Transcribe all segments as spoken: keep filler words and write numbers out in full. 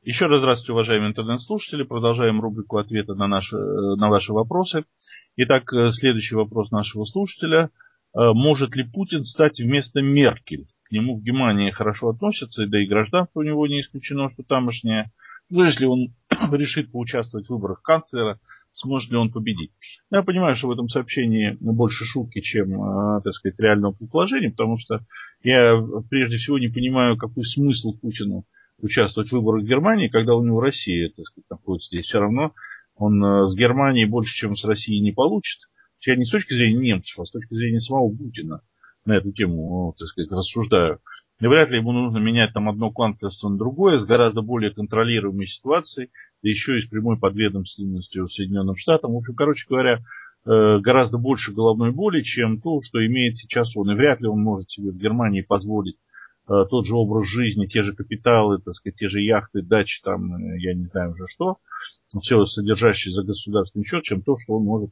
Еще раз здравствуйте, уважаемые интернет-слушатели. Продолжаем рубрику ответа на, наши, на ваши вопросы. Итак, следующий вопрос нашего слушателя. Может ли Путин стать вместо Меркель? К нему в Германии хорошо относятся, да и гражданство у него не исключено, что тамошнее. Но если он решит поучаствовать в выборах канцлера, сможет ли он победить? Я понимаю, что в этом сообщении больше шутки, чем, так сказать, реального предположения, потому что я прежде всего не понимаю, какой смысл Путину участвовать в выборах в Германии, когда у него Россия, так сказать, находится здесь. Все равно он с Германией больше, чем с Россией не получит. Я не с точки зрения немцев, а с точки зрения самого Путина на эту тему, так сказать, рассуждаю. И вряд ли ему нужно менять там одно канцлерство на другое, с гораздо более контролируемой ситуацией, да еще и с прямой подведомственностью Соединенным Штатам. В общем, короче говоря, гораздо больше головной боли, чем то, что имеет сейчас он. И вряд ли он может себе в Германии позволить тот же образ жизни, те же капиталы, так сказать, те же яхты, дачи, там, я не знаю уже что, все содержащее за государственный счет, чем то, что он может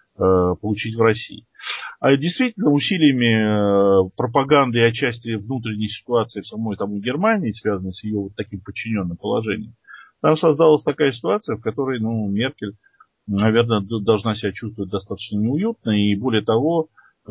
э, получить в России. А действительно, усилиями э, пропаганды и отчасти внутренней ситуации в самой там Германии, связанной с ее вот таким подчиненным положением, там создалась такая ситуация, в которой, ну, Меркель, наверное, должна себя чувствовать достаточно неуютно, и более того,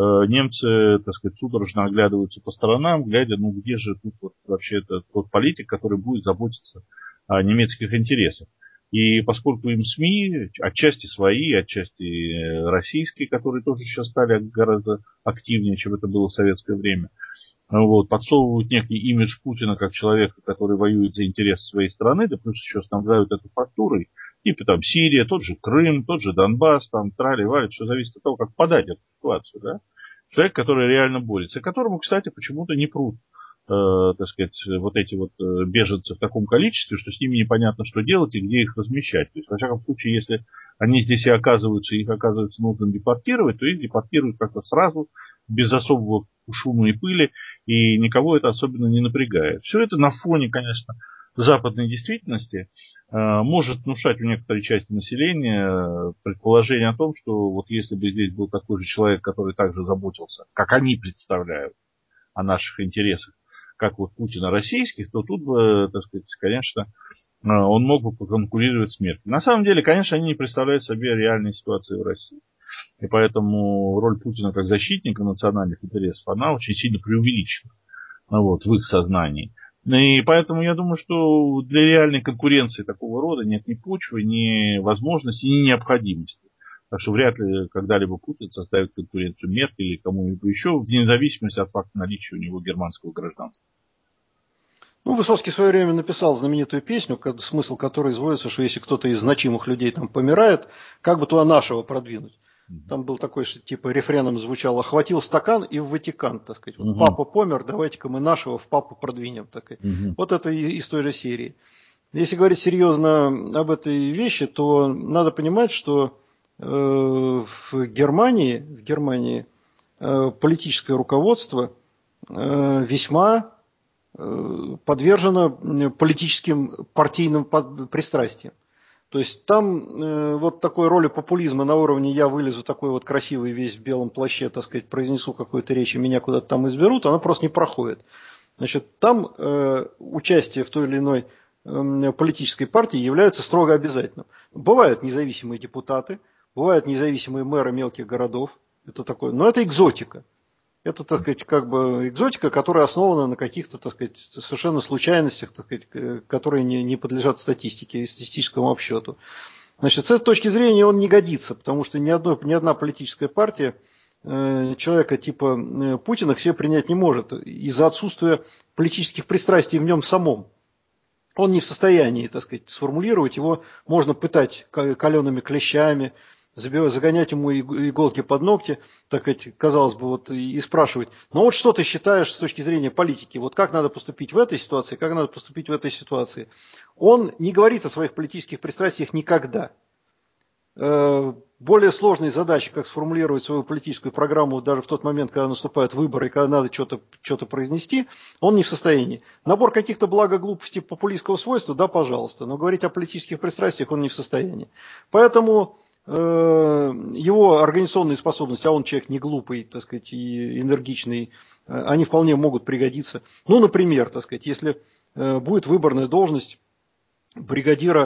немцы, так сказать, судорожно оглядываются по сторонам, глядя, ну где же тут вот вообще это тот политик, который будет заботиться о немецких интересах. И поскольку им СМИ, отчасти свои, отчасти российские, которые тоже сейчас стали гораздо активнее, чем это было в советское время, вот, подсовывают некий имидж Путина как человека, который воюет за интересы своей страны, да плюс еще снабжают это фактурой, типа там Сирия, тот же Крым, тот же Донбасс, там трали-вали, все зависит от того, как подать эту ситуацию, да. Человек, который реально борется, которому, кстати, почему-то не прут, э, так сказать, вот эти вот беженцы в таком количестве, что с ними непонятно, что делать и где их размещать. То есть, во всяком случае, если они здесь и оказываются, их оказывается нужно депортировать, то их депортируют как-то сразу, без особого шума и пыли, и никого это особенно не напрягает. Все это на фоне, конечно, западной действительности э, может внушать у некоторой части населения предположение о том, что вот если бы здесь был такой же человек, который также заботился, как они представляют, о наших интересах, как вот Путин о российских, то тут бы, так сказать, конечно, э, он мог бы поконкурировать с Меркель. На самом деле, конечно, они не представляют себе реальной ситуации в России. И поэтому роль Путина как защитника национальных интересов, она очень сильно преувеличена, вот, в их сознании. И поэтому я думаю, что для реальной конкуренции такого рода нет ни почвы, ни возможности, ни необходимости. Так что вряд ли когда-либо Путин составит конкуренцию Меркель или кому-либо еще, вне зависимости от факта наличия у него германского гражданства. Ну, Высоцкий в свое время написал знаменитую песню, смысл которой изводится, что если кто-то из значимых людей там помирает, как бы туда нашего продвинуть. Там был такой, что типа рефреном звучало: «Охватил стакан и в Ватикан», так сказать. Вот, угу. Папа помер, давайте-ка мы нашего в папу продвинем. Так. Угу. Вот это из той же серии. Если говорить серьезно об этой вещи, то надо понимать, что э, в Германии, в Германии э, политическое руководство э, весьма э, подвержено политическим партийным пристрастиям. То есть там э, вот такой роли популизма на уровне «я вылезу такой вот красивый весь в белом плаще, так сказать, произнесу какую-то речь и меня куда-то там изберут», она просто не проходит. Значит, там э, участие в той или иной э, политической партии является строго обязательным. Бывают независимые депутаты, бывают независимые мэры мелких городов, это такое, но это экзотика. Это, так сказать, как бы экзотика, которая основана на каких-то, так сказать, совершенно случайностях, так сказать, которые не, не подлежат статистике и статистическому обсчету. Значит, с этой точки зрения он не годится, потому что ни, одной, ни одна политическая партия э, человека типа э, Путина к себе принять не может из-за отсутствия политических пристрастий в нем самом. Он не в состоянии, так сказать, сформулировать, его можно пытать калеными клещами, загонять ему иголки под ногти, так сказать, казалось бы, вот, и спрашивать: ну вот что ты считаешь с точки зрения политики, вот как надо поступить в этой ситуации, как надо поступить в этой ситуации. Он не говорит о своих политических пристрастиях никогда. Более сложные задачи, как сформулировать свою политическую программу даже в тот момент, когда наступают выборы и когда надо что-то, что-то произнести, он не в состоянии. Набор каких-то благоглупостей популистского свойства, да, пожалуйста, но говорить о политических пристрастиях он не в состоянии. Поэтому его организационные способности, а он человек не глупый, так сказать, и энергичный, они вполне могут пригодиться. Ну, например, так сказать, если будет выборная должность бригадира,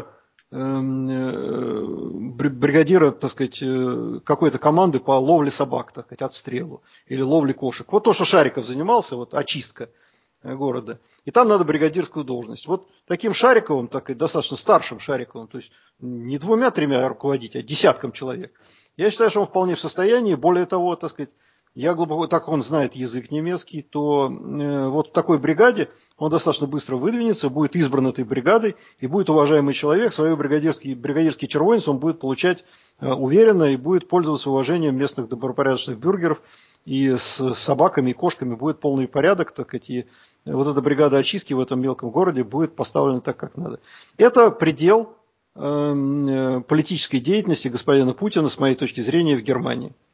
бригадира, так сказать, какой-то команды по ловле собак, так сказать, отстрелу или ловле кошек. Вот то, что Шариков занимался, вот очистка города. И там надо бригадирскую должность. Вот таким Шариковым, так и достаточно старшим Шариковым, то есть не двумя-тремя руководить, а десятком человек. Я считаю, что он вполне в состоянии, более того, так сказать, я глубоко, так как он знает язык немецкий, то э, вот в такой бригаде он достаточно быстро выдвинется, будет избран этой бригадой и будет уважаемый человек, свой бригадирский, бригадирский червонец он будет получать э, уверенно и будет пользоваться уважением местных добропорядочных бюргеров, и с собаками и кошками будет полный порядок, так сказать, и вот эта бригада очистки в этом мелком городе будет поставлена так, как надо. Это предел э, политической деятельности господина Путина, с моей точки зрения, в Германии.